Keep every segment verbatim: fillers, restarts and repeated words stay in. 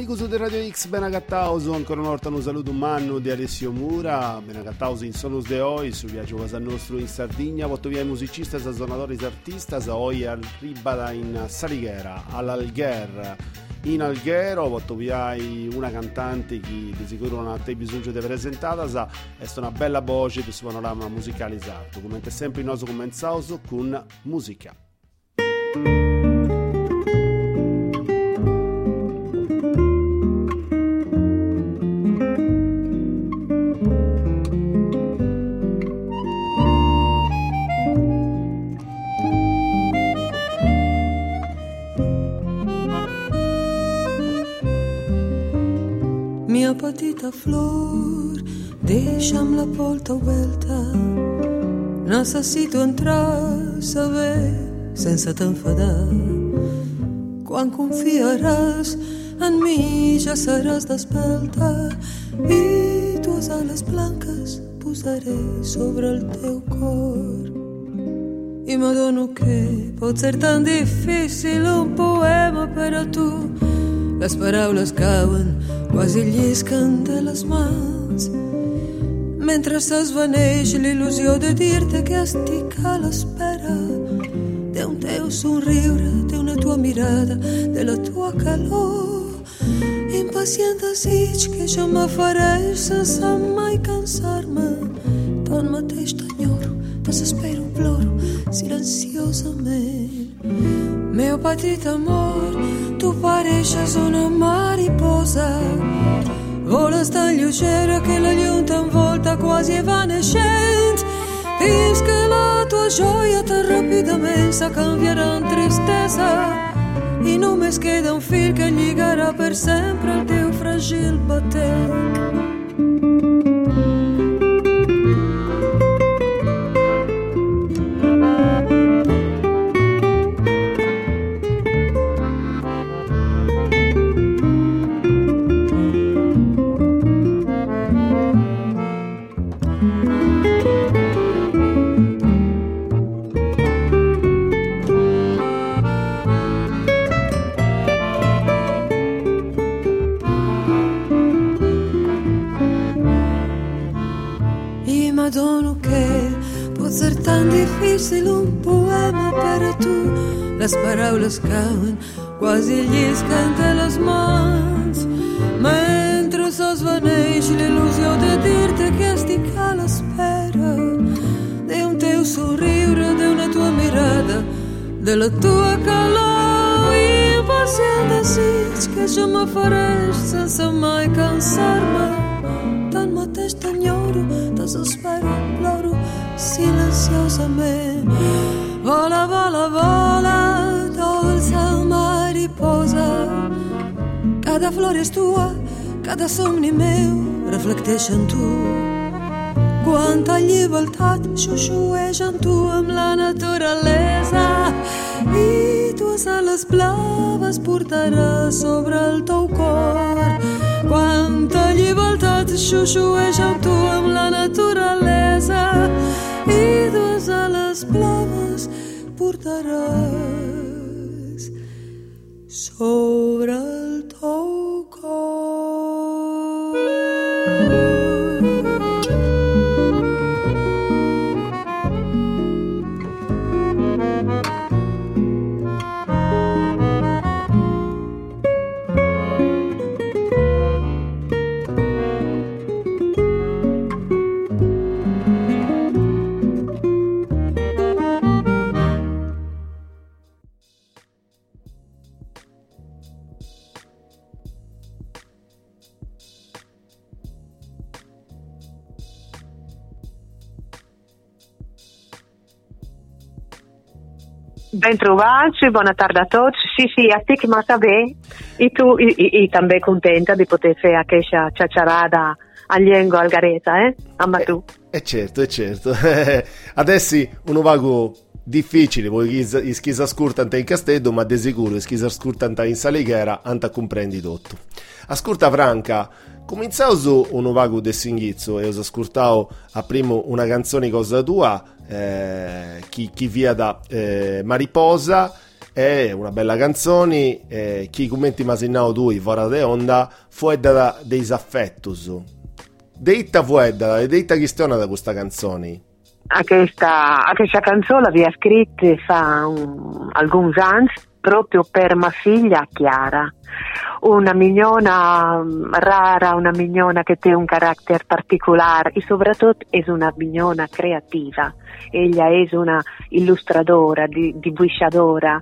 Amigos de Radio X, benagattauso, ancora una volta un saluto umano di Alessio Mura, benagattauso in Sonus de Oi, su viaggio casa nostro in Sardegna, votto via musicisti e suonatori artistas, oggi arriba in Saliguera, all'Algher, in Alghero, votto via una cantante che di sicuro non ha te bisogno di presentata, è una bella voce del suo panorama musicale esatto, come sempre in oso commenzauso con musica. Mia petita flor, deixa'm la porta oberta. Necessito entrar, saber, sense t'enfadar. Quan confiaràs en mi ja seràs despelta i dues ales blanques posaré sobre el teu cor. I m'adono que pot ser tan difícil un poema per a tu. Les paraules cauen, quasi llisquen de les mans, mentre s'esvaneix l'il·lusió de dir-te que estic a l'espera d'un teu somriure, d'una tua mirada, de la tua calor. Impacient desig que jo m'afereix sense mai cansar-me. Tanmateix t'enyoro, desespero, ploro silenciosament. Meu petit amor, tu pareixes una mariposa, voles tan lleugera que la llum t'envolta quasi evanescent, fins que la tua joia tan ràpidament se canviarà en tristesa i només queda un fil que lligarà per sempre el teu fràgil batec. M'adono che pot ser tan difícil un poema per a tu. Les paraules cauen, quasi llisquen de les mans, mentre s'esvaneix l'il·lusió de dir-te que estic a l'espera d'un teu somriure, d'una tua mirada, de la tua calor. Impacient desig que jo m'afereix sense mai cansar-me. Tanmateix t'enyoro, desespero, ploro silenciosament. Vola, vola, vola, dolça mariposa. Cada flor és tua, cada somni meu reflecteix en tu. Quanta llibertat xuxueix en tu amb la naturalesa i dues ales blaves portaràs sobre el teu cor. Quanta llibertat xuxueix en tu amb la naturalesa i dues ales blaves portaràs sobre el teu cor. Ben trovats, buona tarda a tots. Sí, sí, estic massa bé i tu i, i, i també contenta di poter fer aquesta xaxarada a llengua algaresa, eh? Amma tu. E eh, certo, e certo. Adesso uno vago difficile, poi chi si ascolta in Castello, ma di sicuro chi si ascolta in Saliguera, anta comprendi tutto. Ascolta Franca, cominciamo un vago del singhizzo e ho ascoltato a primo una canzone cosa tua, eh, chi, chi via da eh, Mariposa, è una bella canzone, eh, chi commenti masinnao tu, Fora de Onda, fu da dei affettus. Deitta fu da, e deitta chistiona da questa canzone. A questa, a questa canzone l'aveva scritta fa un, alcuni anni proprio per mia figlia Chiara, una mignona rara, una mignona che ha un carattere particolare e soprattutto è una mignona creativa. Ella è una illustradora, dibujadora,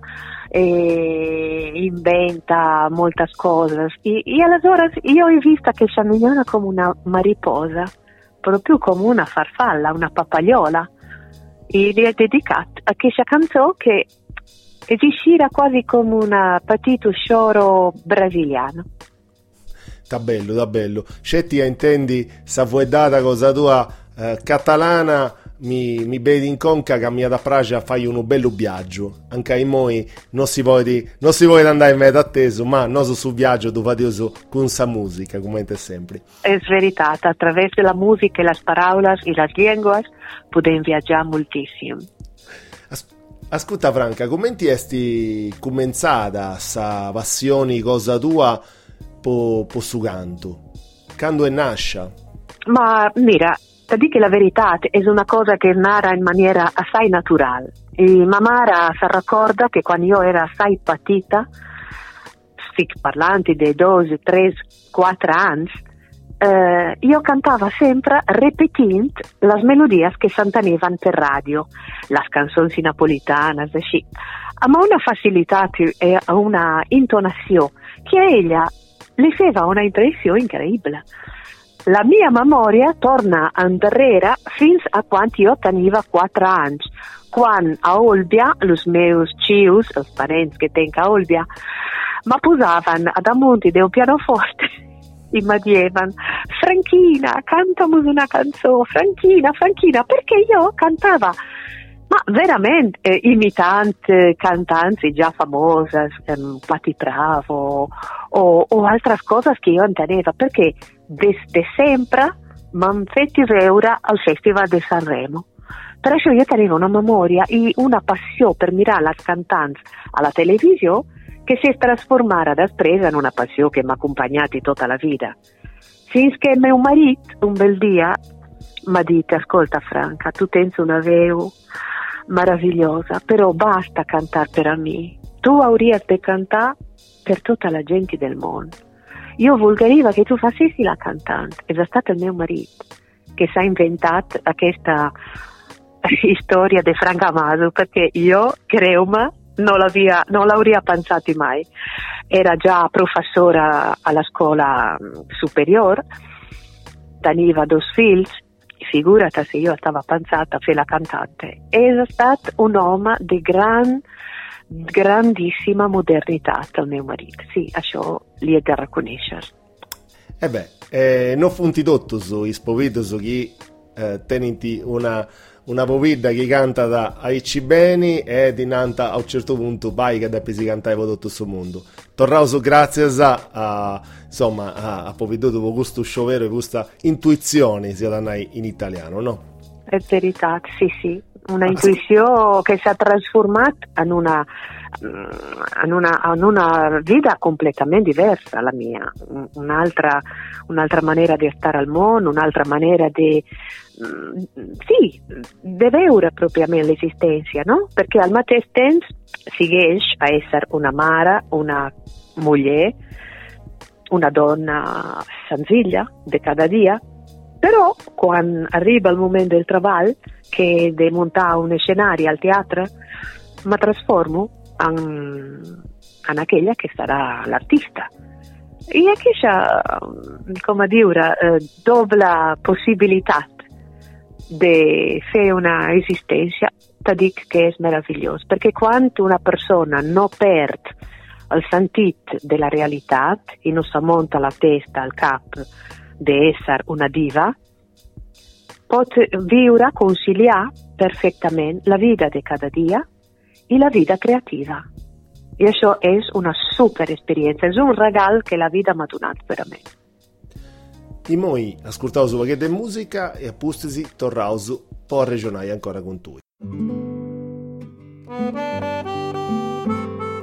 e inventa molte cose e, e allora io ho visto questa mignona come una mariposa, proprio come una farfalla, una pappagliola, e gli ho dedicato a questa canzone che è uscita quasi come un patito scioro brasiliano. Sta bello, sta bello. Se ti intendi sa fuedata cosa tua eh, catalana, mi, mi vedi in conca che mi da Praga fai un bello viaggio. Anche ai moi non si può non si può andare in mezzo atteso, ma non so su viaggio tu fai con sa musica, come te sempre. È verità, attraverso la musica e le parole e le lingue possiamo viaggiare moltissimo. As- ascolta Franca, come ti esti cominciata sa passione cosa tua po, po su canto? Quando è nascia? Ma mira, ti dico la verità, è una cosa che narra in maniera assai naturale. E mamma si ricorda che quando io ero assai patita, stiamo parlando di due, tre, quattro anni, eh, io cantavo sempre ripetendo le melodie che sentivano per radio, le canzoni napolitane, sì. Ma una facilità e una intonazione che a ella le faceva una impressione incredibile. La mia memoria torna indietro fino a quando io avevo quattro anni, quando a Olbia, i miei cius, i parenti che tengo a Olbia, mi posavano ad amonti di un pianoforte e mi dicevano: Franchina, cantami una canzone, Franchina, Franchina, perché io cantavo, ma veramente, eh, imitante cantanti già famose, ehm, Patti Bravo o, o altre cose che io intendevo, perché desde sempre mi hanno fatto vedere al Festival di Sanremo. Perciò io tenevo una memoria e una passione per mirare le cantanti alla televisione che si è trasformata després in una passione che mi ha accompagnato tutta la vita. Finché mio marito un bel dia mi ha detto: ascolta Franca, tu tens una voce meravigliosa, però basta cantare per me, tu avresti di cantare per tutta la gente del mondo. Io volevo che tu facessi la cantante, ed è stato il mio marito che si è inventato questa storia di Franca Masu, perché io, creo-me, non, non l'avrei pensato mai. Era già professora alla scuola superiore, teniva due figli, figurati se io stavo pensata a fare la cantante. È stato un uomo di gran, grandissima modernità il mio marito, sì, això li è da riconoscere. E beh, eh, non funti tutto su ispovito su chi eh, teniti una una povida che canta da Aici Beni e dinanta a un certo punto vai che deve si cantare per tutto il mondo. Tornavo su grazie a, a insomma a, a povido dopo questo scioviero e questa intuizione sia da noi in italiano, no? È verità, sì sì, una intuizione che si è trasformata in una in una, in una vita completamente diversa la mia, un'altra, un'altra maniera di stare al mondo, un'altra maniera di sì, di vedere propriamente l'esistenza, no? Perché al stesso tempo si riesce a essere una mara, una moglie, una donna senzilla di cada dia, però quando arriva il momento del lavoro, che di montare un scenario al teatro, mi trasformo in, in aquella che sarà l'artista. E questa, come dire, doppia possibilità di fare una esistenza, ti dico che è meraviglioso, perché quando una persona non perde il sentito della realtà e non si monta la testa al capo di essere una diva, può vivere, conciliare perfettamente la vita di cada dia e la vita creativa. E això è una super esperienza, è un regalo che la vita mi ha donato veramente. E noi ascoltiamo su pacchetto di musica e appustisi tornavo su può regionare ancora con tu.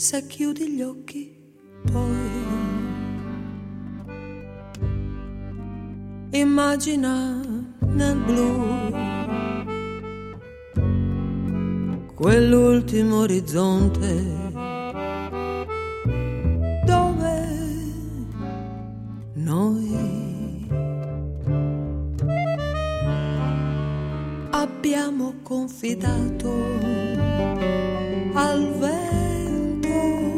se chiudi gli occhi poi immagina nel blu quell'ultimo orizzonte dove noi abbiamo confidato al vento,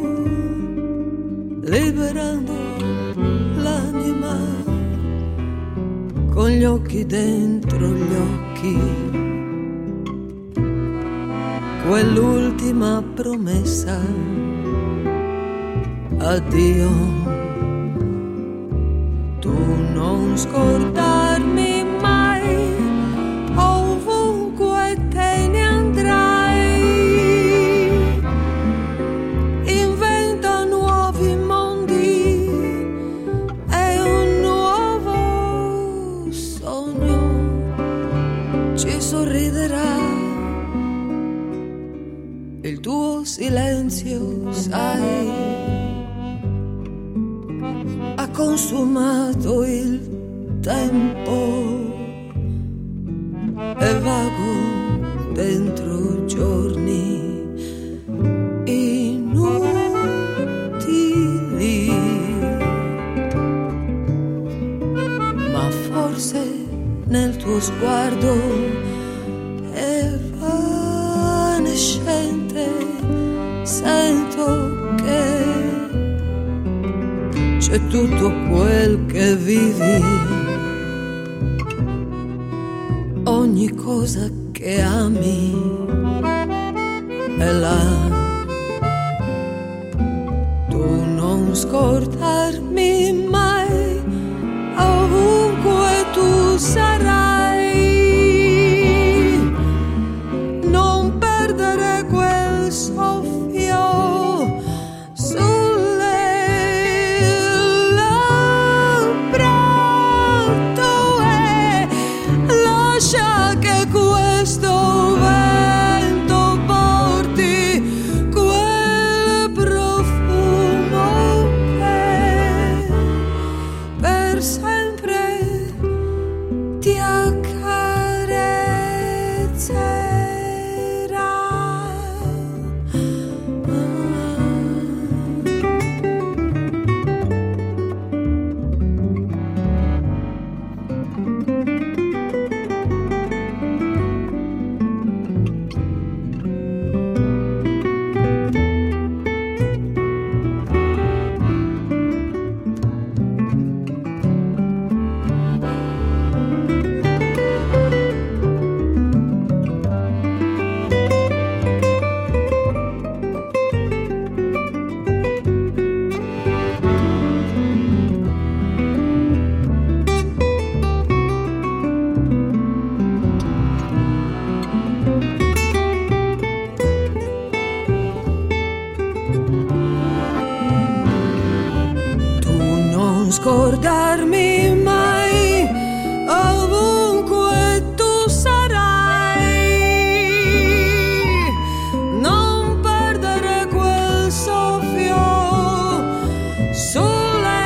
liberando l'anima con gli occhi dentro gli occhi, quell'ultima promessa, addio, tu non scordarmi mai, ovunque te ne andrai, inventa nuovi mondi e un nuovo sogno ci sorriderà. Il tuo silenzio, sai, ha consumato il tempo e vago dentro giorni inutili, ma forse nel tuo sguardo evanescente sento che c'è tutto quel che vivi, ogni cosa che ami è là. Tu non scordarmi mai, ovunque tu sarai, non perdere quel soffio sulle labbra tue, lascia che questo vento porti quel profumo che per sempre ti accarezzerà. Scordarmi mai, ovunque tu sarai, non perdere quel soffio sulle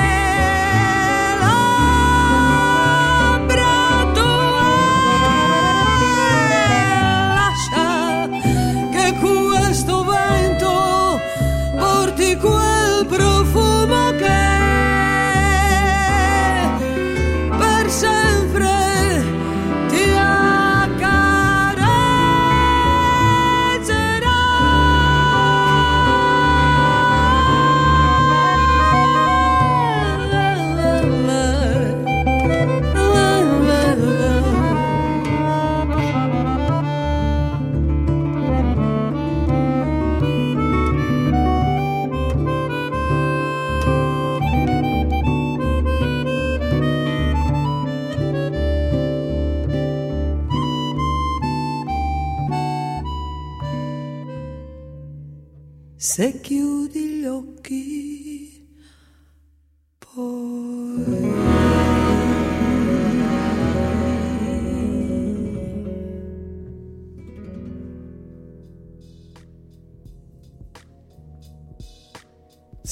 labbra tue, lascia che questo vento porti quel profumo che se chiudi gli occhi poi.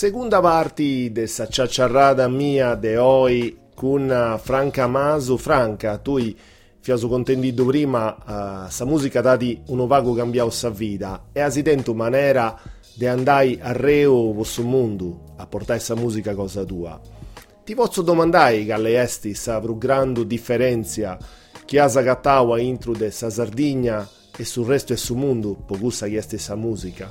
Seconda parte di questa ciacciarrada mia de oggi con Franca Masu. Franca, tu fiaso contendito prima, uh, sa musica dati uno vago cambiato sa vita e si tenta maniera di andare a reo vostro mondo a portare questa musica cosa tua. Ti posso domandare che alle esti sa più grande differenza che ha sagattato intro de sa Sardegna e sul resto e sul mondo per questa che è stessa musica?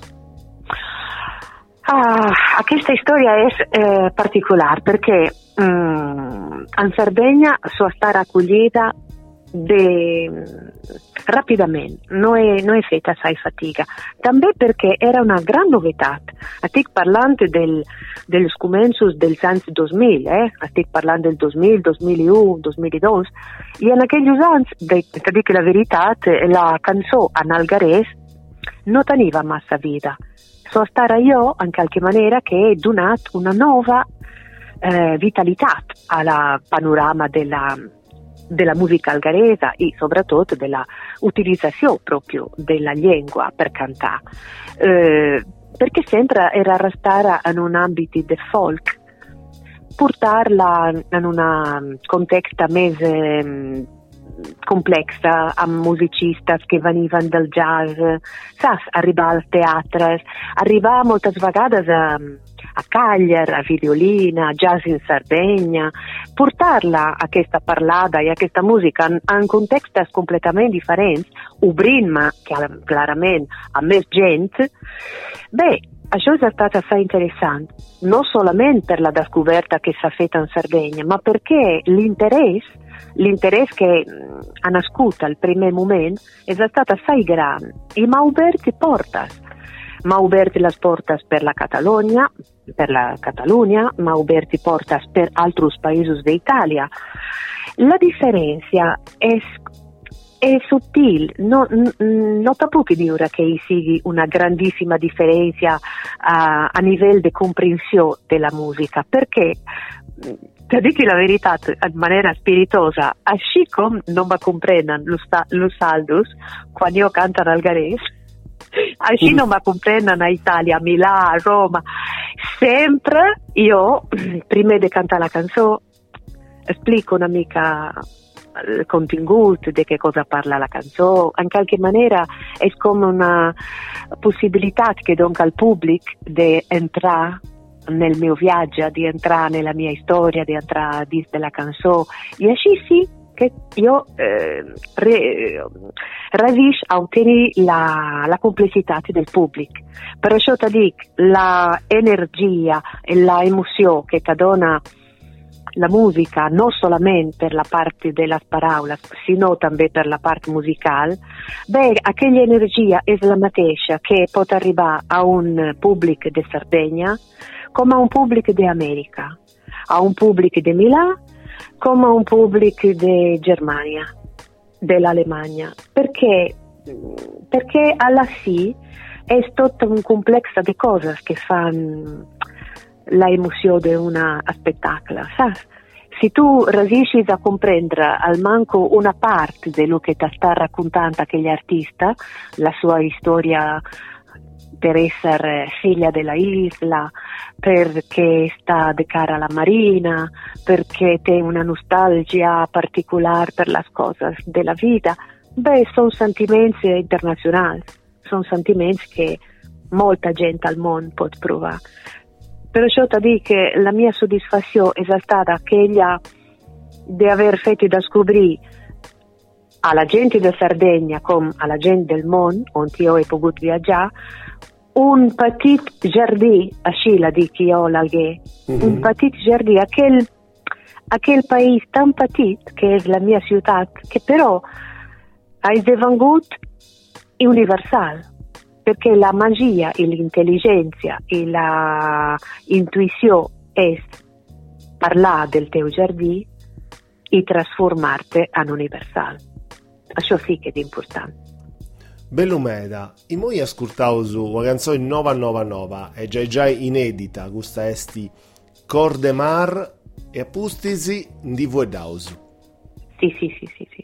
Ah, questa storia è eh, particolare perché um, in Sardegna sono stata accoglieta de, rapidamente, non è, non è fatta assai fatica, també perché era una gran novità. Estic parlando del, del començos dels anys dos mil, eh? Estic parlando del dos mil, dos mil u, dos mil dos, i en aquells anys, de, de dir que la veritat, la cançó en algarès no tenia massa vida. Sono stata io, in qualche maniera, che è donat una nuova eh, vitalità al panorama della, della musica algaresa e soprattutto della utilizzazione proprio della lingua per cantare. Eh, perché sempre era restare in un ambito di folk, portarla in un contesto mese complessa a musicisti che venivano dal jazz, saps, arribar al teatre, arribar moltes vegades a, a Cagliari, a Violina, a jazz in Sardegna, portar-la aquesta parlada i aquesta música en, en contextos completament diferents, obrint-me clarament a més gent. Bé, això è stato assai interessante, non solamente per la descoberta che s'ha fatta in Sardegna, ma perché l'interesse L'interesse che ha nascuto al primo momento è stato assai grande e mi ha aperto le porte. Mi ha aperto le porte per la Catalogna, per la Catalunya, mi ha aperto le porte per altri paesi d'Italia. La differenza è, è sottile, no, non ti può dire che sia una grandissima differenza a, a livello di comprensione della musica, perché per dire la verità in maniera spiritosa, así come non mi comprendono los saldos quando io canto in algarese, así non mi comprendono a Italia, a Milano, a Roma. Sempre io, prima di cantare la canzone, esplico una mica il contenuto di che cosa parla la canzone. In qualche maniera è come una possibilità che do al pubblico di entrare nel mio viaggio, di entrare nella mia storia, di entrare nella canzone, e così sì che io eh, re, riesco a ottenere la, la complessità del pubblico. Perciò ti dico, la energia e la emozione che ti dona la musica, non solamente per la parte delle parole, sino anche per la parte musicale, beh, quella energia è la stessa che può arrivare a un pubblico di Sardegna, come a un pubblico di America, a un pubblico di Milano, come a un pubblico di Germania, dell'Alemagna, perché, perché alla fine è tutto un complesso di cose che fanno la emozione di un spettacolo, sai? Se tu riesci a comprendere al manco una parte di quello che ti sta raccontando quegli artista, la sua storia per essere figlia della isla, perché sta de cara alla marina, perché té una nostalgia particolare per le cose della vita, beh, sono sentimenti internazionali, sono sentimenti che molta gente al mondo può provare. Perciò ti dico che la mia soddisfazione è stata quella di aver fatto da scoprire alla gente di Sardegna come alla gente del mondo, dove io ho potuto viaggiare, un petit jardin, così la dico io l'alghe, mm-hmm. un petit jardin, aquel, aquel paese tan petit che è la mia città, che però è divenuto universale. Perché la magia e l'intelligenza e la intuizione è parlare del tuo giardino e trasformarti in universale. Questo sì che è importante. Bello Meda, e noi ascoltavo su una canzone novecentonovantanove, è già già inedita, questa esti Corde Mar e appustisi di Vuedausu. Sì, sì, sì, sì, sì.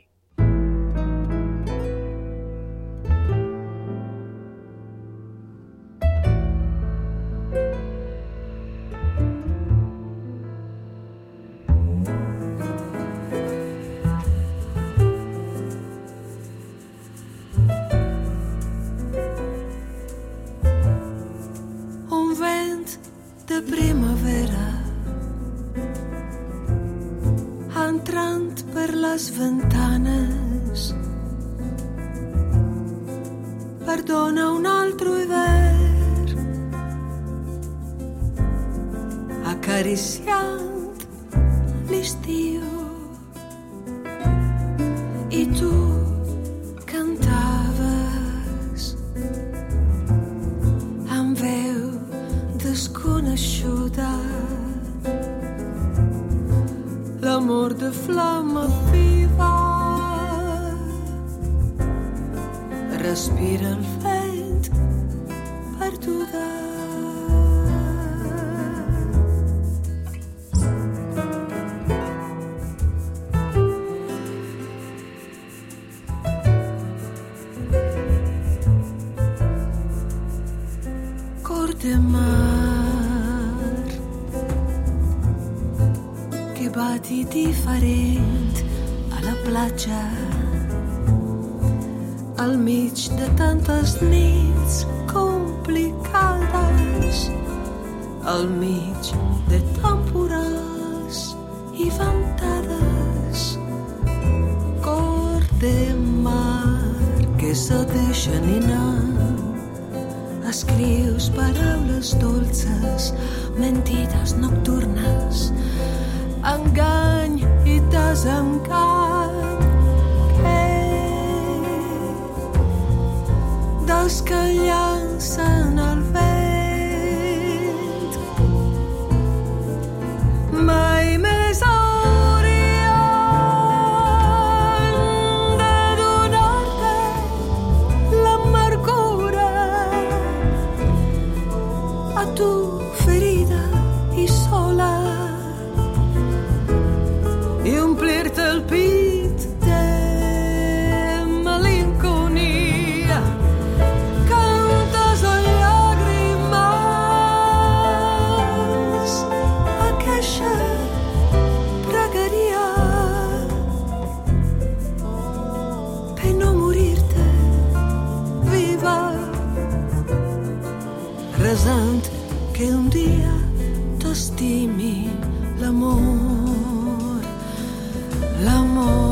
entrant per les ventanes. Perdona un altro hivern, acariciant l'estiu, i tu cantaves amb veu desconeguda. L'amor de flama viva respira el vent perduda. Cor de mar che bati different a la platja, al mig de tantes nits complicades, al mig de temporals i ventades. Cor de mar que se deixen anar, escrius paraules dolces, mentides nocturnes, engany i desencant que descallancen el vent. Mai més haurien de donar-te l'amargura a tu ferida i sola, i omplir-te el pit de malinconia. Cantes a llàgrimes aquesta pregària per no morir-te viva, resant que un dia t'estimi l'amor, l'amor.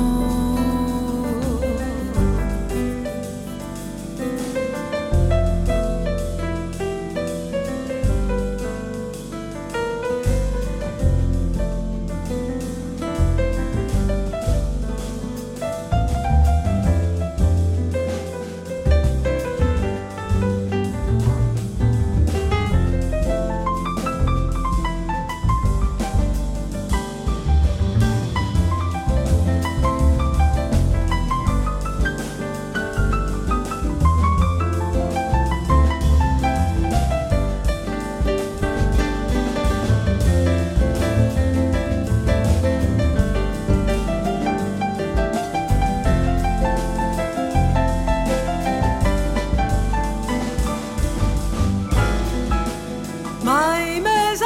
Mai més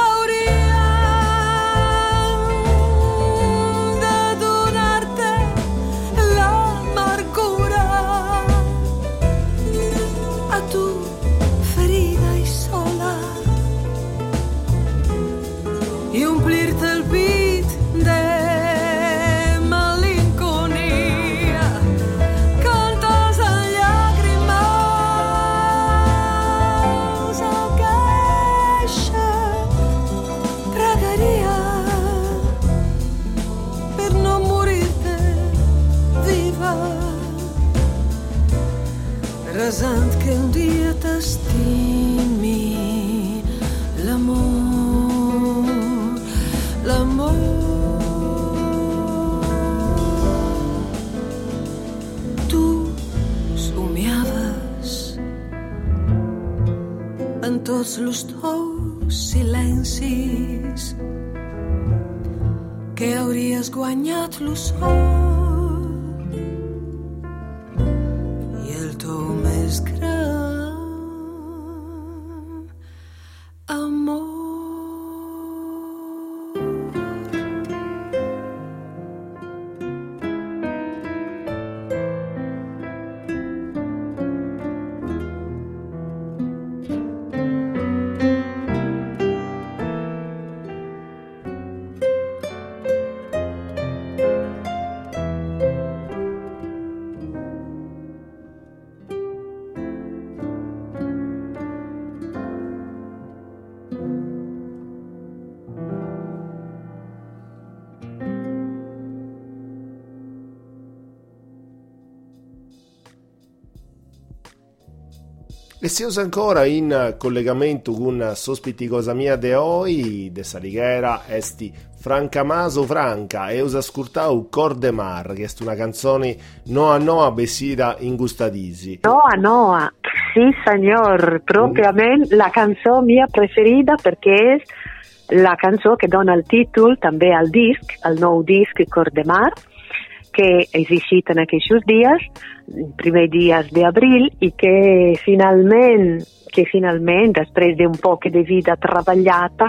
haurien de donar-te l'amargura a tu ferida i sola, i omplir-te el pit de malinconia. Cantes a llàgrimes aquesta pregària per no morir-te viva, resant que un dia t'estimi l'amor, l'amor. Tu somiaves en tots els teus silencis que hauries guanyat lo sol, i el teu més gran amor. E si usa ancora in collegamento con sospiti cosa mia de oi, de Saligera, esti Franca Maso Franca, e usa ascoltau Cor de Mar, che è una canzone Noa Noa besida in gustadisi. Noa Noa, sì signor, proprio a me la canzone mia preferita, perché è la canzone che dona il titolo també al disc, al nuovo disc Cor de Mar, che è esistito in questi giorni, i primi giorni di aprile, e che finalmente, che finalmente, dopo di un po' di vita travagliata,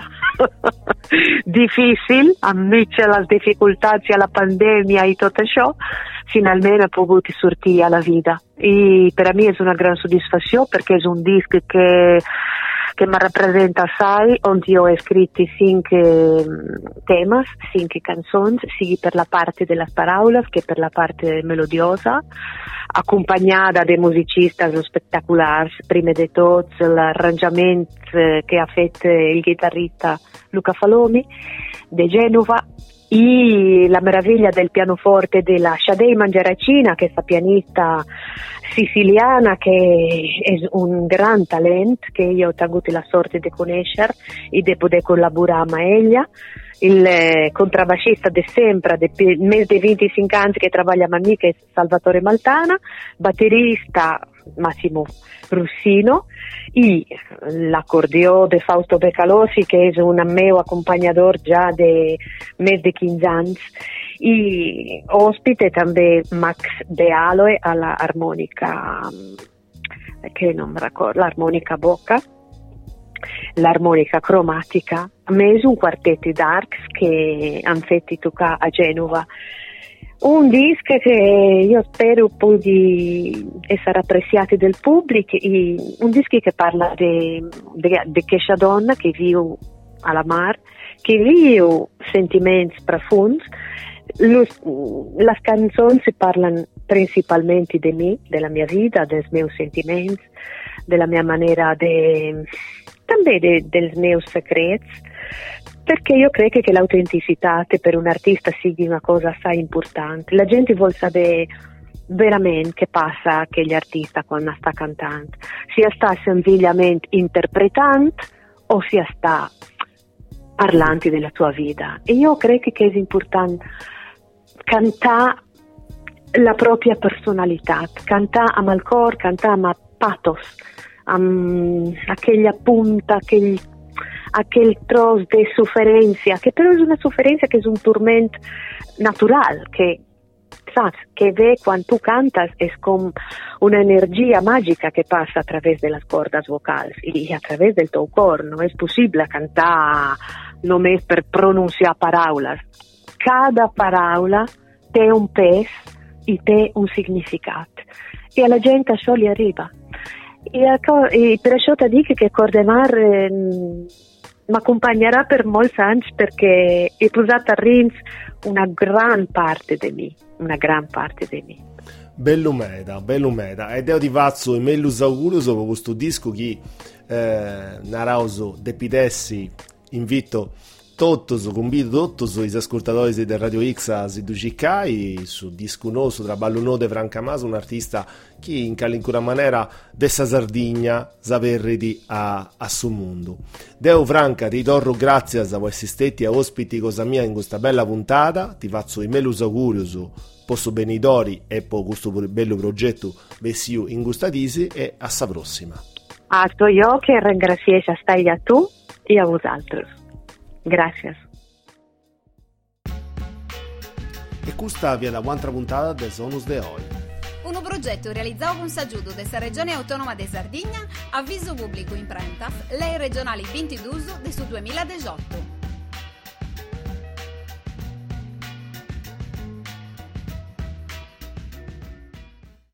difficile, amici alle difficoltà, alla pandemia e tutto ciò, finalmente ho potuto sortire alla vita. E per me è una grande soddisfazione, perché è un disco che che mi rappresenta assai, onde io ho scritto cinque temas, cinque canzoni, sia per la parte delle parole che per la parte melodiosa, accompagnata da musicisti spettacolari, prima di tutto l'arrangiamento che ha fatto il chitarrista Luca Falomi di Genova, e la meraviglia del pianoforte della Shadei Mangiaracina, che è questa pianista siciliana che è un gran talento, che io ho avuto la sorte di conoscere e di poter collaborare con ella. Il eh, contrabbassista di sempre, di meno di venticinque anni che lavora con me, che è Salvatore Maltana, batterista Massimo Russino, e l'accordeon di Fausto Beccalossi, che è un mio accompagnatore già di meno di quindici anni, e ospite també Max De Aloe alla armonica, che non mi ricordo, l'armonica bocca, l'armonica cromatica. A me è un quartetto d'arcs che hanno fatto toccare a Genova. Un disco che io spero poi di essere apprezzato dal pubblico, e un disco che parla di questa donna che vive alla mar, che vive sentimenti profondi. Le canzoni parlano principalmente di me, della mia vita, dei miei sentimenti, della mia maniera di, també de, dei miei segreti, perché io credo che l'autenticità per un artista sia una cosa assai importante. La gente vuole sapere veramente che passa che gli artisti quando sta cantando, sia sta semplicemente interpretando o sia sta parlando della tua vita. E io credo che è importante cantare la propria personalità, cantare a malcor, cantare a pathos, a, a quella punta, aquel, aquel trozo di sofferenza, che però è una sofferenza che è un tormento naturale, che saps, che ve quando tu cantas è come un'energia magica che passa attraverso le corde vocali e attraverso del tuo cuore. Non è possibile cantare non è per pronunciare parole. Cada parola ha un peso e ha un significato, e alla gente a ciò gli arriva. E, e per questo ti dico che Cor de Mar eh, mi accompagnerà per molti anni, perché è posata a Rins una gran parte di me, una gran parte di me. Bell'umeda, bell'umeda. Ed io ti faccio i mellus augurus per questo disco che eh, narauso depidessi, invito Tottos, convido Tottos, gli ascoltatori di Radio X a Siducicai su disco nuovo, su traballo nuovo di Franca Maso, un artista che in qualunque maniera dessa Sardegna saperredi a, a suo mondo. Deo Franca, ti torno grazie a voi assistenti a ospiti cosa mia in questa bella puntata, ti faccio i melus augurios, posso benidori e poi questo bello progetto vessiu in gustatisi, e a sa prossima. A to io che ringrazio a stai a tu e a vosaltros. Gracias. E questa viene un'altra puntata del Sonus de Oi. Un progetto realizzato con s'aggiuto della Regione Autonoma di Sardegna, avviso pubblico in prentas, lei regionali ventidue del duemiladiciotto.